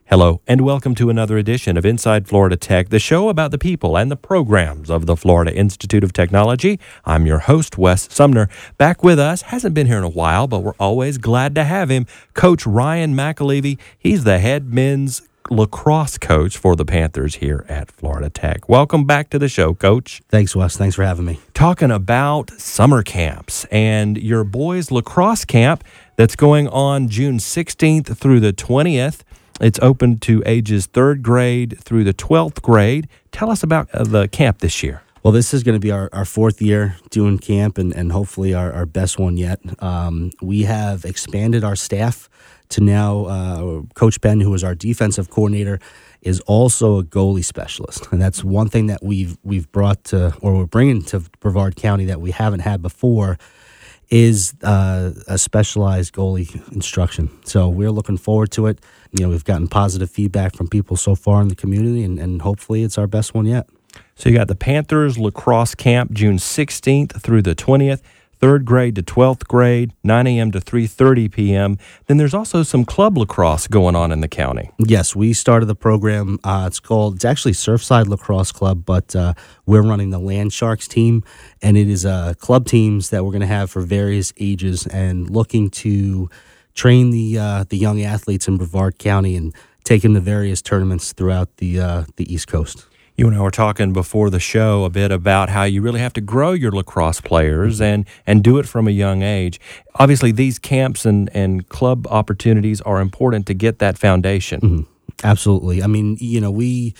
Hello, and welcome to another edition of Inside Florida Tech, the show about the people and the programs of the Florida Institute of Technology. I'm your host, Wes Sumner. Back with us, hasn't been here in a while, but we're always glad to have him, Coach Ryan McAlevey. He's the head men's lacrosse coach for the Panthers here at Florida Tech. Welcome back to the show, Coach. Thanks, Wes. Thanks for having me. Talking about summer camps and your boys' lacrosse camp that's going on June 16th through the 20th. It's open to ages 3rd grade through the 12th grade. Tell us about the camp this year. Well, this is going to be our 4th year doing camp and hopefully our best one yet. We have expanded our staff to now Coach Ben, who is our defensive coordinator, is also a goalie specialist. And that's one thing that we've brought to, or we're bringing to Brevard County that we haven't had before, is a specialized goalie instruction. So we're looking forward to it. You know, we've gotten positive feedback from people so far in the community, and hopefully it's our best one yet. So you got the Panthers lacrosse camp June 16th through the 20th, 3rd grade to 12th grade, 9 a.m. to 3:30 p.m. Then there's also some club lacrosse going on in the county. Yes, we started the program. It's actually Surfside Lacrosse Club, but we're running the Land Sharks team, and it is club teams that we're going to have for various ages and looking to train the young athletes in Brevard County and take them to various tournaments throughout the East Coast. You and I were talking before the show a bit about how you really have to grow your lacrosse players and do it from a young age. Obviously, these camps and club opportunities are important to get that foundation. Mm-hmm. Absolutely. I mean, you know,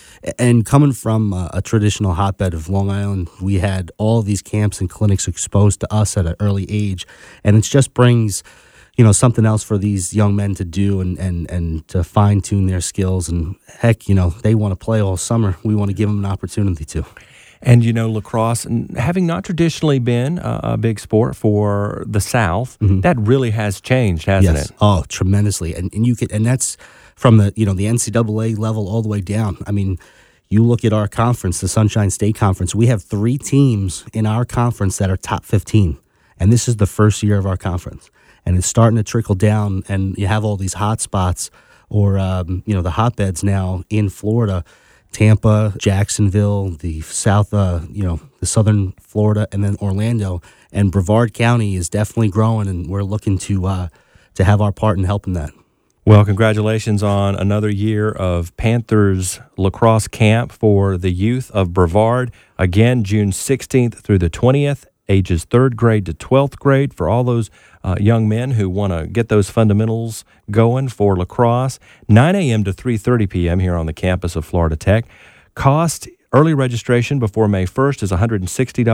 coming from a traditional hotbed of Long Island, we had all of these camps and clinics exposed to us at an early age, and it just brings, you know, something else for these young men to do and to fine-tune their skills. And heck, you know, they want to play all summer. We want to give them an opportunity to. And, you know, lacrosse, having not traditionally been a big sport for the South, that really has changed, hasn't it? Oh, tremendously. And that's from the NCAA level all the way down. I mean, you look at our conference, the Sunshine State Conference, we have 3 teams in our conference that are top 15. And this is the first year of our conference. And it's starting to trickle down, and you have all these hot spots or, the hotbeds now in Florida, Tampa, Jacksonville, the south, the southern Florida, and then Orlando. And Brevard County is definitely growing, and we're looking to have our part in helping that. Well, congratulations on another year of Panthers lacrosse camp for the youth of Brevard. Again, June 16th through the 20th. Ages 3rd grade to 12th grade for all those young men who want to get those fundamentals going for lacrosse. 9 a.m. to 3:30 p.m. here on the campus of Florida Tech. Cost, early registration before May 1st is $160,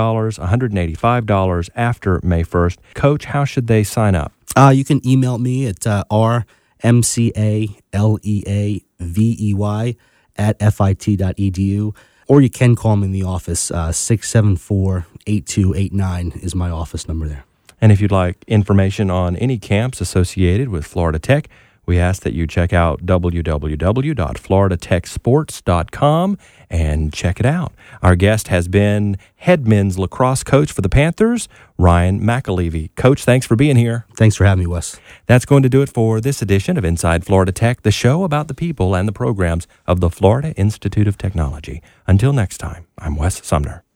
$185 after May 1st. Coach, how should they sign up? You can email me at rmcaleveey@fit.edu. Or you can call me in the office, 674-8289 is my office number there. And if you'd like information on any camps associated with Florida Tech, we ask that you check out www.floridatechsports.com and check it out. Our guest has been head men's lacrosse coach for the Panthers, Ryan McAlevey. Coach, thanks for being here. Thanks for having me, Wes. That's going to do it for this edition of Inside Florida Tech, the show about the people and the programs of the Florida Institute of Technology. Until next time, I'm Wes Sumner.